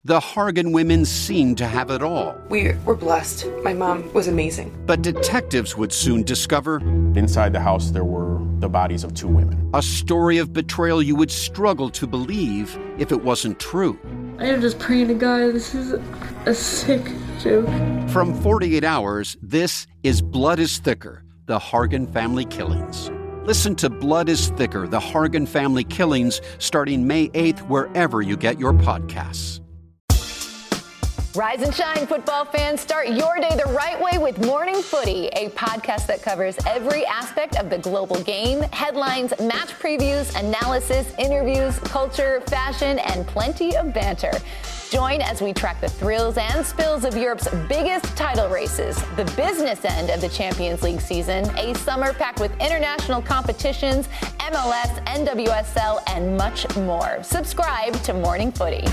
The Hargan women seemed to have it all. We were blessed. My mom was amazing. But detectives would soon discover inside the house there were the bodies of 2 women. A story of betrayal you would struggle to believe if it wasn't true. I am just praying to God, this is a sick joke. From 48 Hours, this is Blood is Thicker, the Hargan Family Killings. Listen to Blood is Thicker, the Hargan Family Killings, starting May 8th, wherever you get your podcasts. Rise and shine, football fans. Start your day the right way with Morning Footy, a podcast that covers every aspect of the global game, headlines, match previews, analysis, interviews, culture, fashion, and plenty of banter. Join as we track the thrills and spills of Europe's biggest title races, the business end of the Champions League season, a summer packed with international competitions, MLS, NWSL, and much more. Subscribe to Morning Footy.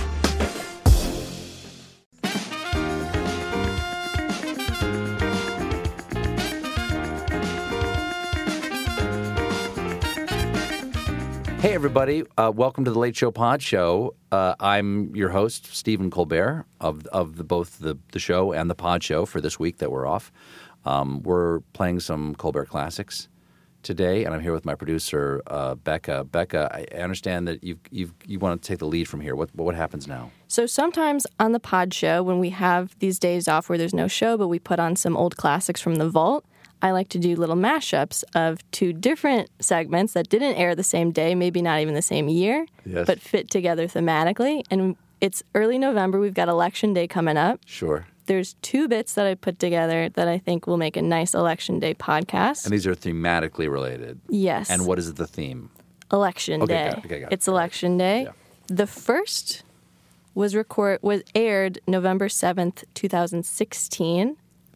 Hey, everybody. Welcome to the Late Show Pod Show. I'm your host, Stephen Colbert, of both the show and the Pod Show for this week that we're off. We're playing some Colbert Classics today, and I'm here with my producer, Becca. Becca, I understand that you want to take the lead from here. What happens now? So sometimes on the Pod Show, when we have these days off where there's no show, but we put on some old classics from the vault, I like to do little mashups of 2 different segments that didn't air the same day, maybe not even the same year, yes, but fit together thematically. And it's early November. We've got Election Day coming up. Sure. There's 2 bits that I put together that I think will make a nice Election Day podcast. And these are thematically related? Yes. And what is the theme? Election Day. Got it. It's Election Day. Yeah. The first was aired November 7th, 2016.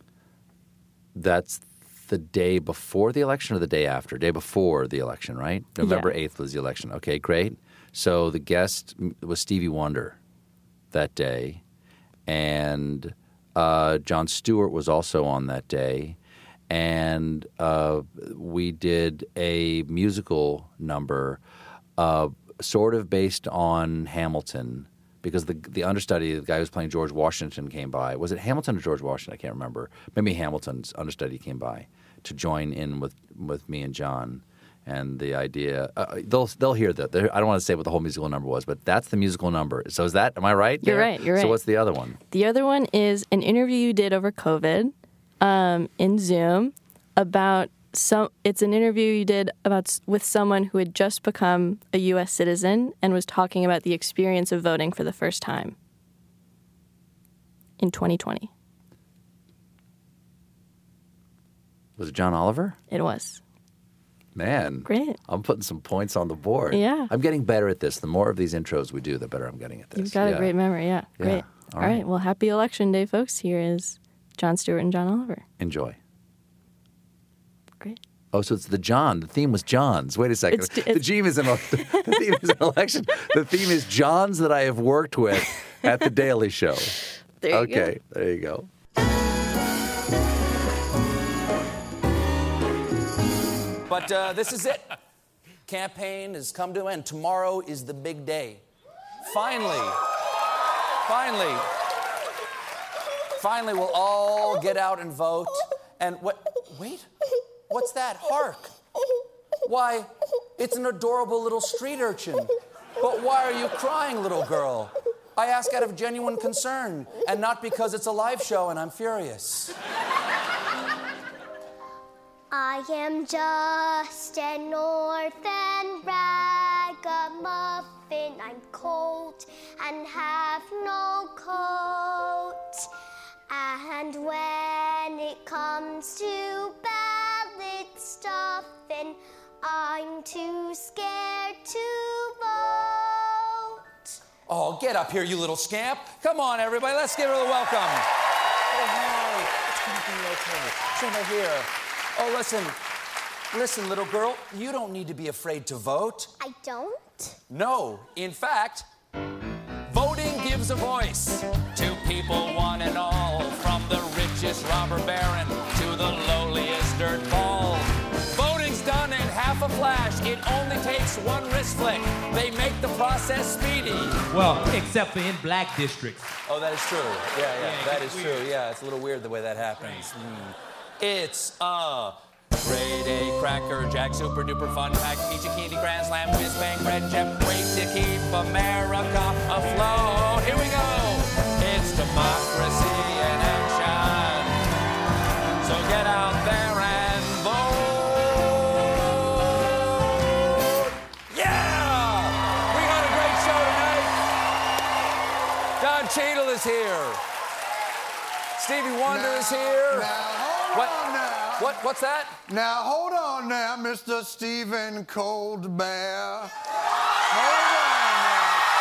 That's the day before the election or the day after? Day before the election, right? November 8th was the election. Okay, great. So the guest was Stevie Wonder that day, and Jon Stewart was also on that day, and we did a musical number sort of based on Hamilton, because the understudy, the guy who was playing George Washington, came by. Was it Hamilton or George Washington? I can't remember. Maybe Hamilton's understudy came by to join in with me and John. And the idea, they'll hear that. I don't want to say what the whole musical number was, but that's the musical number. So am I right? You're right. So what's the other one? The other one is an interview you did over COVID in Zoom about it's an interview you did with someone who had just become a U.S. citizen and was talking about the experience of voting for the first time in 2020. Was it John Oliver? It was. Man. Great. I'm putting some points on the board. Yeah. I'm getting better at this. The more of these intros we do, the better I'm getting at this. You've got a great memory, yeah. Great. All right. Well, happy Election Day, folks. Here is Jon Stewart and John Oliver. Enjoy. Great. Oh, so it's the John. The theme was John's. Wait a second. The theme is the theme is an election. The theme is John's that I have worked with at The Daily Show. There you go. Okay, there you go. But this is it. Campaign has come to an end. Tomorrow is the big day. Finally, we'll all get out and vote. And wait, what's that? Hark. Why, it's an adorable little street urchin. But why are you crying, little girl? I ask out of genuine concern, and not because it's a live show and I'm furious. I am just an orphan ragamuffin. I'm cold and have no coat. And when it comes to ballot stuffing, I'm too scared to vote. Oh, get up here, you little scamp. Come on, everybody, let's give her the welcome. Oh, hi. It's gonna be okay. Sit over here. Oh, listen, little girl, you don't need to be afraid to vote. I don't? No, in fact, voting gives a voice to people one and all, from the richest robber baron to the lowliest dirt ball. Voting's done in half a flash. It only takes one wrist flick. They make the process speedy. Well, except for in black districts. Oh, that is true. Yeah, that is true. Yeah, it's a little weird the way that happens. It's a grade A cracker jack, super duper fun pack, peachy candy, grand slam, whiz bang, red jet, wait to keep America afloat. Here we go. It's democracy in action. So get out there and vote. Yeah! We got a great show tonight. Don Cheadle is here. Stevie Wonder is here. Hold on now. What's that? Now, hold on now, Mr. Stephen Cold Bear. Hold on now.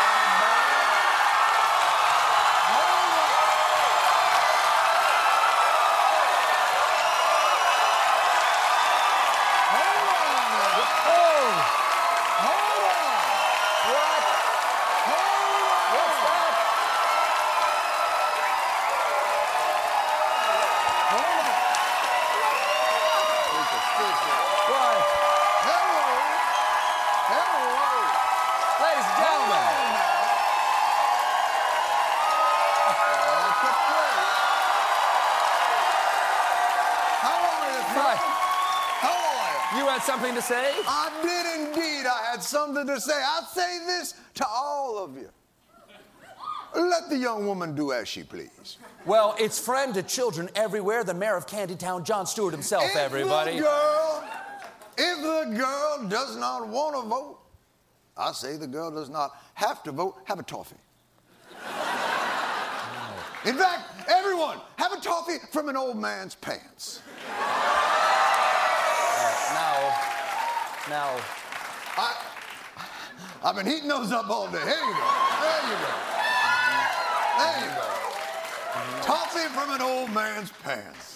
Something to say? I did indeed. I had something to say. I'll say this to all of you. Let the young woman do as she please. Well, it's friend to children everywhere, the mayor of Candytown, Jon Stewart himself, everybody. If the girl does not want to vote, I say the girl does not have to vote. Have a toffee. In fact, everyone, have a toffee from an old man's pants. Now, I've been heating those up all day. Here you go. There you go. There you go. Toffee from an old man's pants.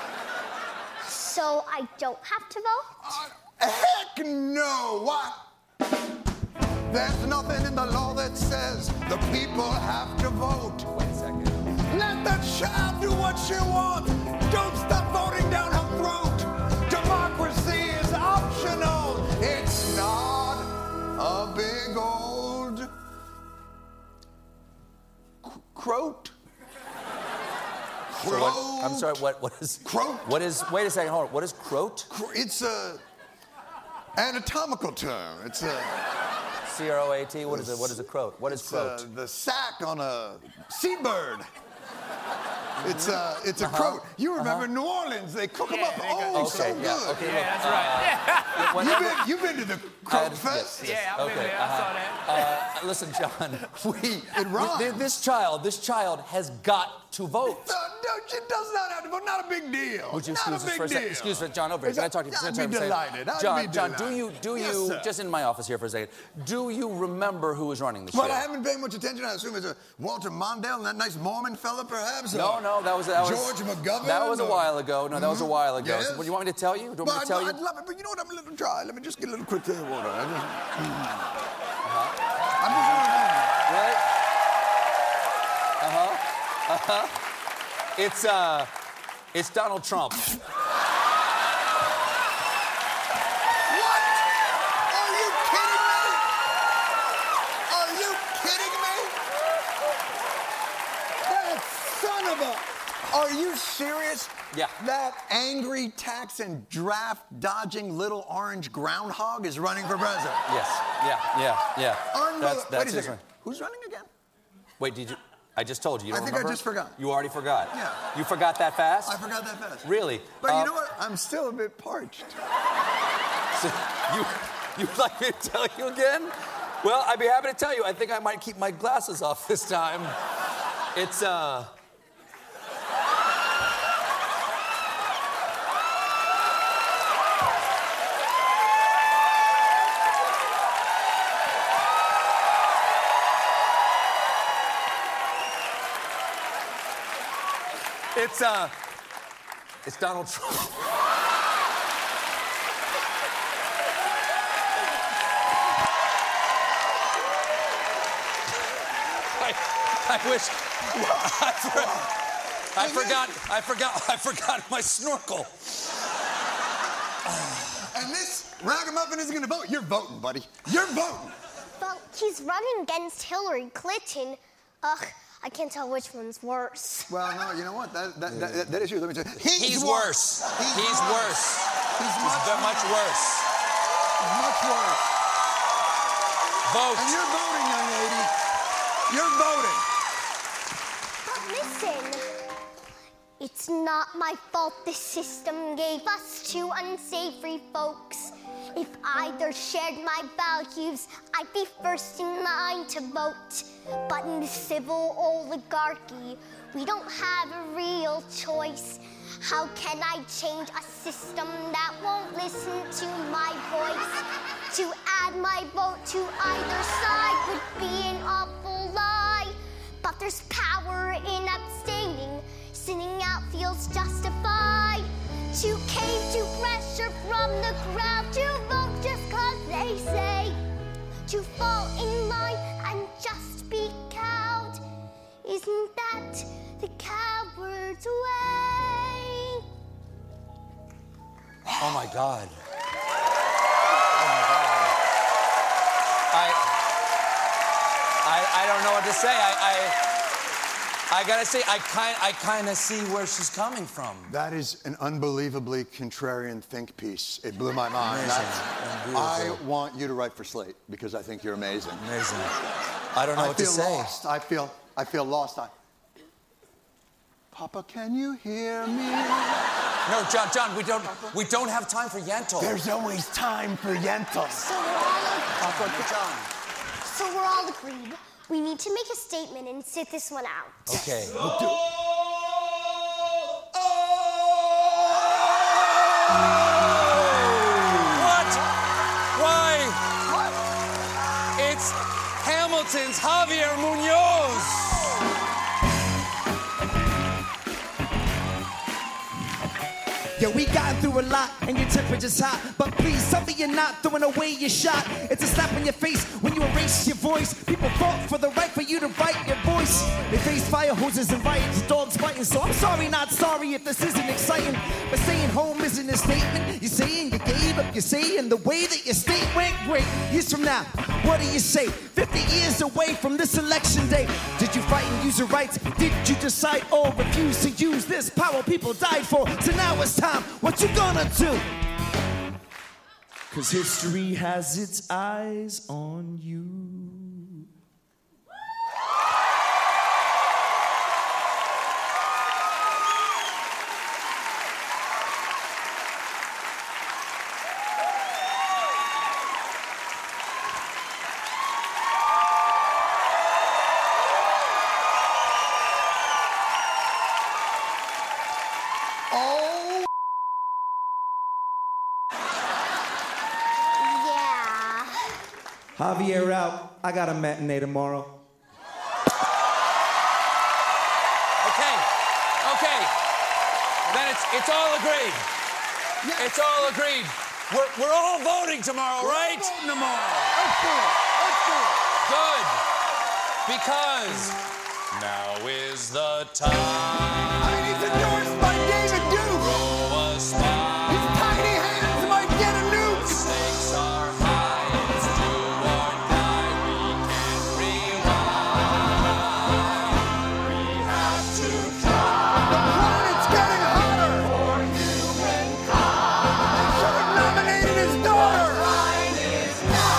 So I don't have to vote? Heck no. Why? There's nothing in the law that says the people have to vote. Wait a second. Let the child do what she wants. Don't stop voting down her throat. Democracy is optional. It's not a big old croat. So what, I'm sorry, what is... Croat? What is... Wait a second, hold on. What is croat? It's a anatomical term. It's a... C-R-O-A-T? What is it? What is a croat? What is croat? The sack on a seabird. It's a croat. You remember New Orleans? They cook them up. Oh, so good. Okay, Yeah, that's right. You've been to the Croat Fest? Yeah, I've been there. I saw that. Listen, John, It rhymes. this child has got to vote. No, she does not have to vote. Not a big deal. Would you not excuse a us big for a second? deal. Excuse me, John, over here. Can I talk to you? I'd be delighted. John, do you, Yes, sir. just in my office here for a second, do you remember who was running the show? Well, I haven't paid much attention. I assume it's a Walter Mondale and that nice Mormon fella, perhaps? No, that was George McGovern? That was a while ago. No, that was a while ago. Yes. So, what do you want me to tell you? Do you want me to tell you? I'd love it, but you know what? I'm a little dry. Let me just get a little quick water. I'm just Really? It's Donald Trump. What? Are you kidding me? Are you kidding me? That son of a... Are you serious? Yeah. That angry tax and draft dodging little orange groundhog is running for president. Yes. Yeah. Wait a his second. one. Who's running again? Wait, did you? I just told you. You don't I think remember? I just forgot. You already forgot? Yeah. You forgot that fast? I forgot that fast. Really? But you know what? I'm still a bit parched. So you'd like me to tell you again? Well, I'd be happy to tell you. I think I might keep my glasses off this time. It's It's Donald Trump. I wish I forgot my snorkel. And this ragamuffin isn't going to vote. You're voting, buddy. You're voting. Well, he's running against Hillary Clinton. Ugh, I can't tell which one's worse. Well, no, you know what? That is true. Let me tell you. He's worse. He's worse. He's much worse. He's much worse. Vote. And you're voting, young lady. You're voting. But listen, it's not my fault the system gave us two unsavory folks. If either shared my values, I'd be first in line to vote. But in the civil oligarchy, we don't have a real choice. How can I change a system that won't listen to my voice? To add my vote to either side would be an awful lie. But there's power in abstaining. Sitting out feels justified. To cave to pressure from the crowd, to vote just 'cause they say. To fall in line and just be cowed. Isn't that the coward's way? Oh my God. I don't know what to say. I gotta say, I kind of see where she's coming from. That is an unbelievably contrarian think piece. It blew my mind. I want you to write for Slate because I think you're amazing. Amazing. I don't know what to say. Lost. I feel lost. Papa, can you hear me? No, John, we don't have time for Yentl. There's always time for Yentl. So we're all agreed. We need to make a statement and sit this one out. Okay. What? Why? What? It's Hamilton's Javier Munoz. Yeah, we gotten through a lot and your temperature's hot. But please tell me you're not throwing away your shot. It's a slap in your face when you erase your voice. People fought for the right for you to write your voice. They face fire hoses and riots, dogs biting. So I'm sorry, not sorry if this isn't exciting. But staying home isn't a statement. You're saying you gave up, you're saying the way that your state went great. Years from now, what do you say? 50 years away from this election day. Did you fight and use your rights? Did you decide or refuse to use this power people died for? So now it's time. What you gonna do? 'Cause history has its eyes on you. Javier out. I got a matinee tomorrow. Okay. Then it's all agreed. Yeah. It's all agreed. We're all voting tomorrow, right? We're voting tomorrow. Let's do it. Good. Because now is the time. I mean, he's endorsed by David Duke. Throw a smile. His tiny hands might get a nuke. Stakes are high. It's do or die. We can't rewind. We have to try. The planet's getting hotter. For humankind. They should have nominated his daughter. The time is now.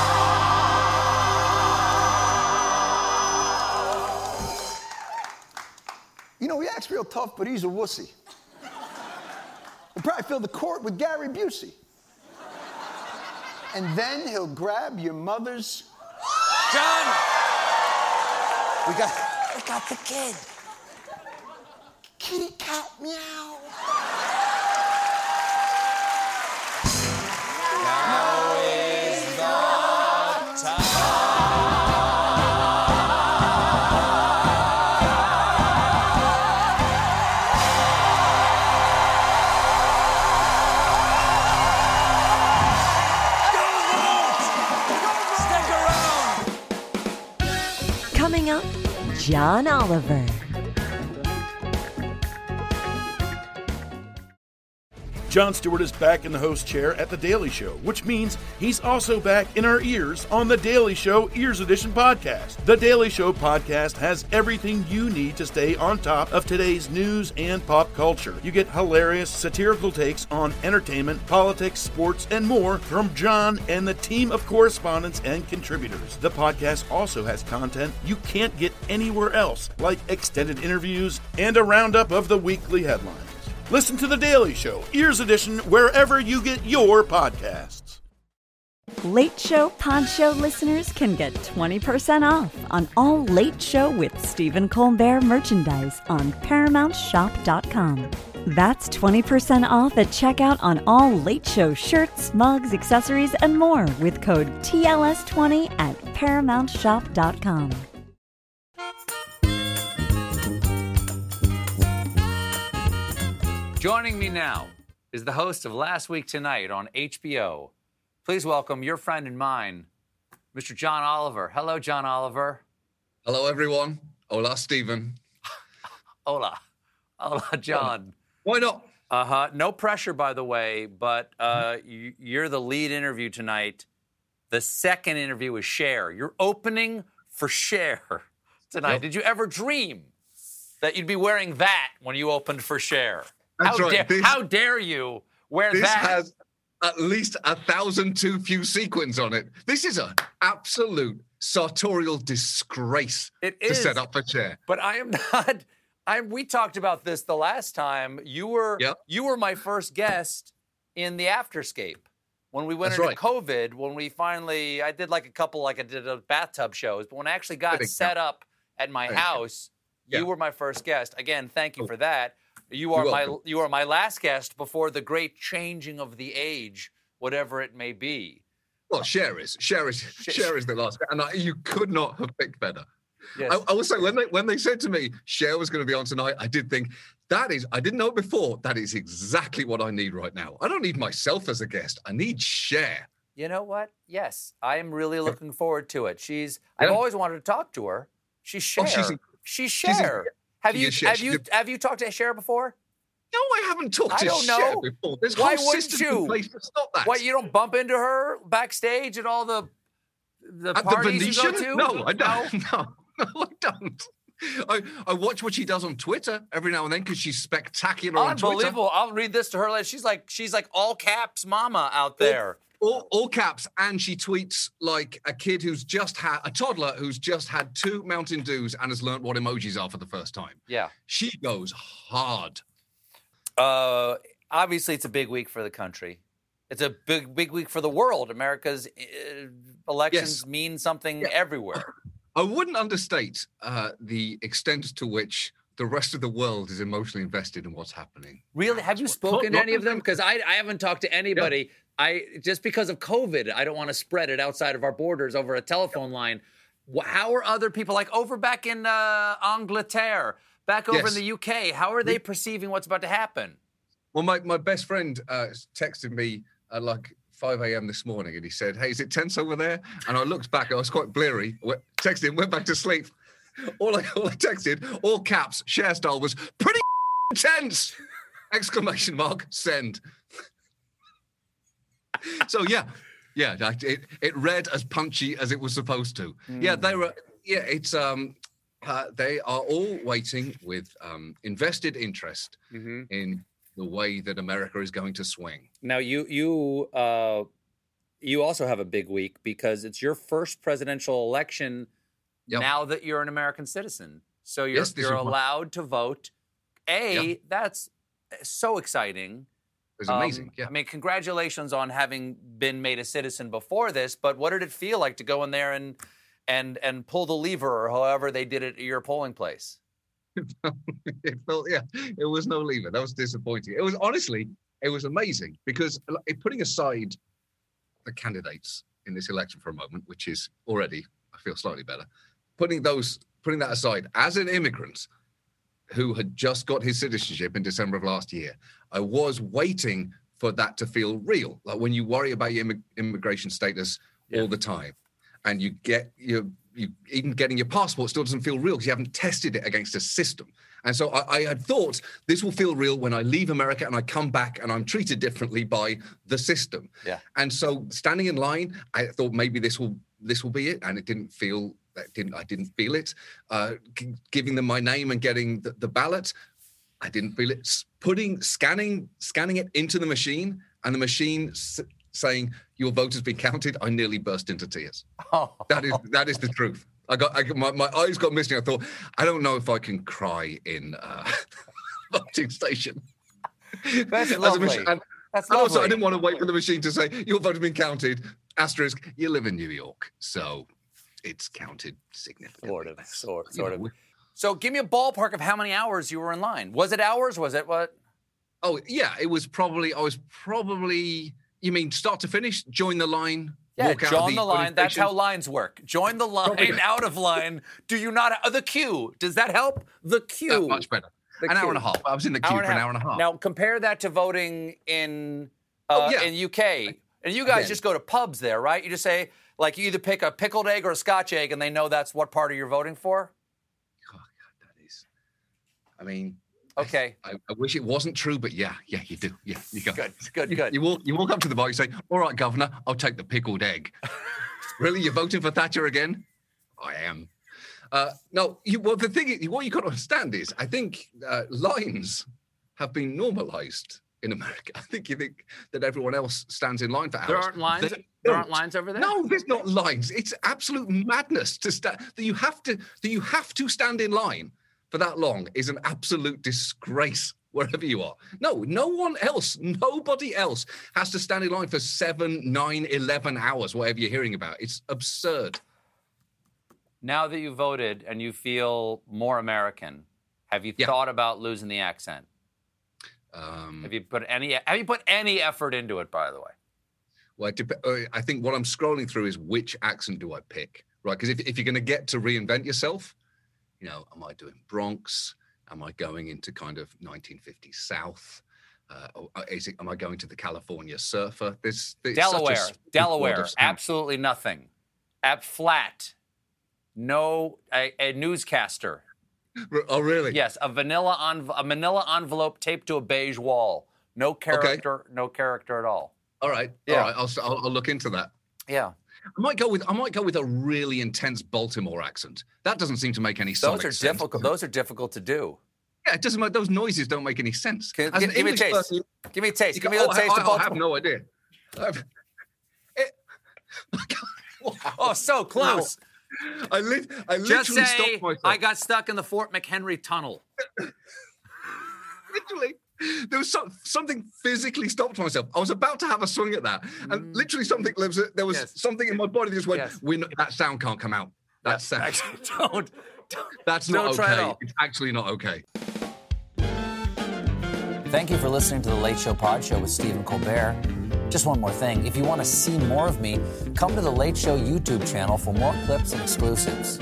You know, he acts real tough, but he's a wussy. He'll probably fill the court with Gary Busey. And then he'll grab your mother's... John! We got the kid. Kitty cat meow. Now is the time. Coming up, John Oliver. Jon Stewart is back in the host chair at The Daily Show, which means he's also back in our ears on The Daily Show Ears Edition podcast. The Daily Show podcast has everything you need to stay on top of today's news and pop culture. You get hilarious, satirical takes on entertainment, politics, sports, and more from Jon and the team of correspondents and contributors. The podcast also has content you can't get anywhere else, like extended interviews and a roundup of the weekly headlines. Listen to The Daily Show, Ears Edition, wherever you get your podcasts. Late Show Pod Show listeners can get 20% off on all Late Show with Stephen Colbert merchandise on ParamountShop.com. That's 20% off at checkout on all Late Show shirts, mugs, accessories, and more with code TLS20 at ParamountShop.com. Joining me now is the host of Last Week Tonight on HBO. Please welcome your friend and mine, Mr. John Oliver. Hello, John Oliver. Hello, everyone. Hola, Stephen. Hola. Hola, John. Why not? No pressure, by the way, but you're the lead interview tonight. The second interview is Cher. You're opening for Cher tonight. Yep. Did you ever dream that you'd be wearing that when you opened for Cher? That's right. How dare you wear this that? This has at least 1,000 too few sequins on it. This is an absolute sartorial disgrace to set up a chair. But I am not. We talked about this the last time. You were my first guest in the Afterscape when we went into COVID. When we finally, I did a bathtub shows, but when I actually got set up at my house, you were my first guest. Again, thank you for that. You are my last guest before the great changing of the age, whatever it may be. Well, Cher is the last, and you could not have picked better. Yes. I will say when they said to me Cher was going to be on tonight, I did think I didn't know it before. That is exactly what I need right now. I don't need myself as a guest. I need Cher. You know what? Yes, I am really looking forward to it. I've always wanted to talk to her. She's Cher. She's Cher. Have you talked to Cher before? No, I haven't talked to Cher before. There's Why whole wouldn't systems you? in place to stop that. What, you don't bump into her backstage at all the at parties the Venetian? you go to? No, I don't. No, I don't. I watch what she does on Twitter every now and then because she's spectacular on Twitter. Unbelievable. I'll read this to her later. She's like all caps mama out there. All caps, and she tweets like a kid a toddler who's just had 2 Mountain Dews and has learned what emojis are for the first time. Yeah. She goes hard. Obviously, it's a big week for the country. It's a big week for the world. America's elections mean something everywhere. I wouldn't understate the extent to which the rest of the world is emotionally invested in what's happening. Really? Have you spoken to any of them? Because I haven't talked to anybody. Yeah. Just because of COVID, I don't want to spread it outside of our borders over a telephone line. How are other people, like over back in Angleterre, back over in the UK, how are they perceiving what's about to happen? Well, my best friend texted me at like 5 a.m. this morning, and he said, "Hey, is it tense over there?" And I looked back, I was quite bleary, texted him, went back to sleep. All I texted, all caps, Cher style, was pretty tense! ! Send. So it read as punchy as it was supposed to. Yeah, they are all waiting with invested interest in the way that America is going to swing. Now, you also have a big week because it's your first presidential election now that you're an American citizen. So you're allowed to vote. That's so exciting. It's amazing. I mean, congratulations on having been made a citizen before this, but what did it feel like to go in there and pull the lever, or however they did it at your polling place? It was no lever. That was disappointing. It was amazing because putting aside the candidates in this election for a moment, which is already, I feel slightly better, putting that aside, as an immigrant who had just got his citizenship in December of last year, I was waiting for that to feel real. Like when you worry about your immigration status all the time, and you get your even getting your passport still doesn't feel real because you haven't tested it against a system. And so I had thought this will feel real when I leave America and I come back and I'm treated differently by the system. Yeah. And so standing in line, I thought maybe this will be it, and it didn't feel. I didn't feel it. Giving them my name and getting the ballot, I didn't feel it. Scanning it into the machine, and the machine saying your vote has been counted, I nearly burst into tears. Oh. That is the truth. My eyes got misty. I thought, I don't know if I can cry in voting station. That's lovely. That's lovely. Also, I didn't want to wait for the machine to say your vote has been counted. Asterisk, you live in New York, so it's counted significantly. Sort of. So give me a ballpark of how many hours you were in line. Was it hours? Was it what? Oh, yeah. I was probably, you mean start to finish, join the line? Yeah, join the line. That's how lines work. Join the line, out of line. Do you not? The queue. Does that help? The queue. Much better. Hour and a half. I was in the queue for an hour and a half. Now, compare that to voting in UK. And you guys just go to pubs there, right? You just say, like, you either pick a pickled egg or a Scotch egg, and they know that's what party you're voting for? Oh, God, that is... I mean... Okay. I wish it wasn't true, but yeah, you do. Yeah, you go. Good. You walk up to the bar, you say, all right, Governor, I'll take the pickled egg. Really? You're voting for Thatcher again? I am. No, the thing is, what you got to understand is, I think lines have been normalized in America. I think you think that everyone else stands in line for hours. There aren't lines? There aren't lines over there? No, there's not lines. It's absolute madness that you have to stand in line for that long is an absolute disgrace wherever you are. No, nobody else has to stand in line for 7, 9, 11 hours, whatever you're hearing about. It's absurd. Now that you voted and you feel more American, have you thought about losing the accent? Have you put any effort into it, by the way? Well, I think what I'm scrolling through is which accent do I pick, right? Because if you're going to get to reinvent yourself, am I doing Bronx? Am I going into kind of 1950s South? Am I going to the California surfer? Delaware, absolutely nothing. Flat, no, a newscaster. Oh, really? Yes, a manila envelope taped to a beige wall. No character, no character at all. All right, yeah. All right. I'll look into that. Yeah. I might go with a really intense Baltimore accent. That doesn't seem to make any sense. Those are difficult to do. Yeah, it doesn't make, those noises don't make any sense. Give me a taste. Give me a taste. Give me a little taste of Baltimore. I have no idea. Oh, so close. Wow. I literally just say, stopped myself. I got stuck in the Fort McHenry tunnel. Literally. There was something physically stopped myself. I was about to have a swing at that, and literally there was something in my body that just went, that sound can't come out. That sound. Actually, That's not okay. It's actually not okay. Thank you for listening to The Late Show Pod Show with Stephen Colbert. Just one more thing. If you want to see more of me, come to The Late Show YouTube channel for more clips and exclusives.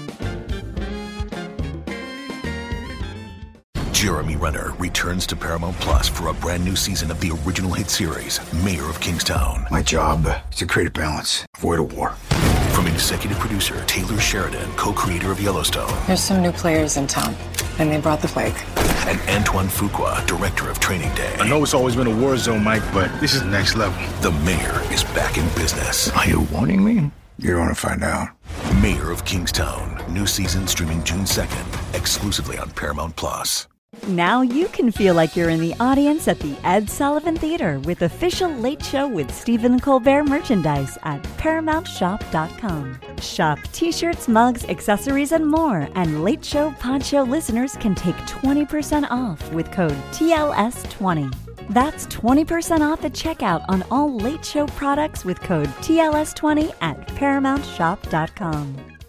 Jeremy Renner returns to Paramount Plus for a brand new season of the original hit series, Mayor of Kingstown. My job is to create a balance, avoid a war. From executive producer Taylor Sheridan, co-creator of Yellowstone. There's some new players in town, and they brought the plague. And Antoine Fuqua, director of Training Day. I know it's always been a war zone, Mike, but this is next level. The mayor is back in business. Are you warning me? You don't want to find out. Mayor of Kingstown. New season streaming June 2nd, exclusively on Paramount Plus. Now you can feel like you're in the audience at the Ed Sullivan Theater with official Late Show with Stephen Colbert merchandise at ParamountShop.com. Shop t-shirts, mugs, accessories, and more. And Late Show Pod Show listeners can take 20% off with code TLS20. That's 20% off at checkout on all Late Show products with code TLS20 at ParamountShop.com.